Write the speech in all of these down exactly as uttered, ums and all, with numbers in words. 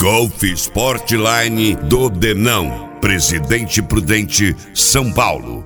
Golf Sportline do Denão, Presidente Prudente, São Paulo.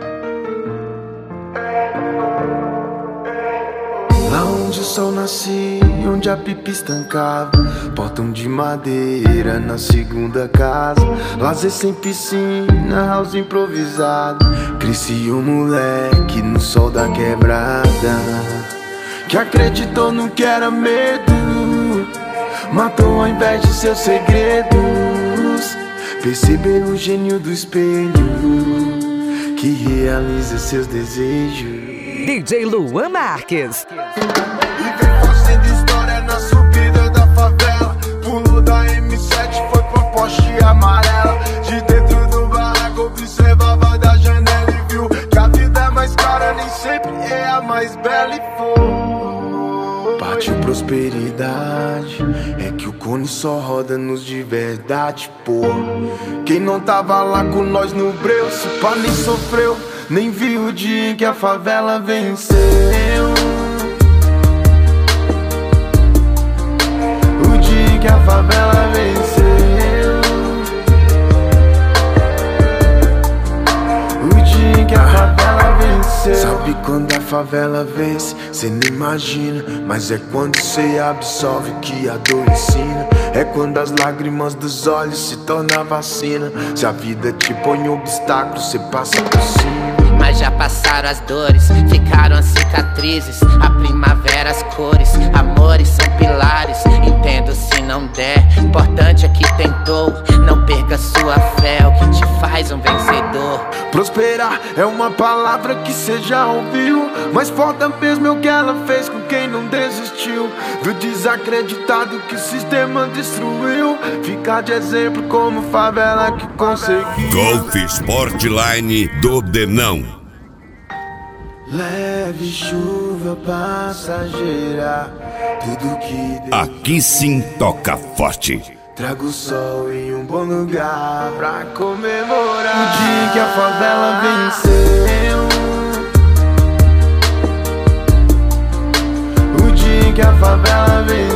Lá onde o sol nascia, onde a pipa estancava, portão de madeira na segunda casa, lazer sem piscina, house improvisado. Cresci um moleque no sol da quebrada, que acreditou no que era medo, matou ao invés de seus segredos. Percebeu o gênio do espelho, que realiza seus desejos. D J Luan Marques. E vem fazendo história na subida da favela. Pulo da M sete, foi pra Porsche amarela. De dentro do barraco observava da janela e viu que a vida é mais cara, nem sempre é a mais bela. E foi, partiu prosperidade, é que o cone só roda nos de verdade, pô. Quem não tava lá com nós no breu, se pá nem sofreu, nem viu o dia em que a favela venceu. O dia em que a favela venceu. O dia em que a favela venceu. Sabe quando a favela vence? Cê nem imagina, mas é quando cê absorve o que a dor ensina. É quando as lágrimas dos olhos se tornam vacina. Se a vida te põe obstáculo, cê passa por cima. Mas já passaram as dores, ficaram as cicatrizes, a primavera, as cores, amores são pilares. Entendo se não der, importante é que tentou. Não perca sua fé, é o que te faz um vencedor. Prosperar é uma palavra que cê já ouviu, mas foda mesmo é o que ela fez com quem não desistiu. Do desacreditado que o sistema destruiu, ficar de exemplo como favela que conseguiu. Golf Sportline do Denão. Leve chuva passageira, tudo que aqui sim toca forte. Trago o sol em um bom lugar pra comemorar o dia que a favela venceu. O dia que a favela venceu.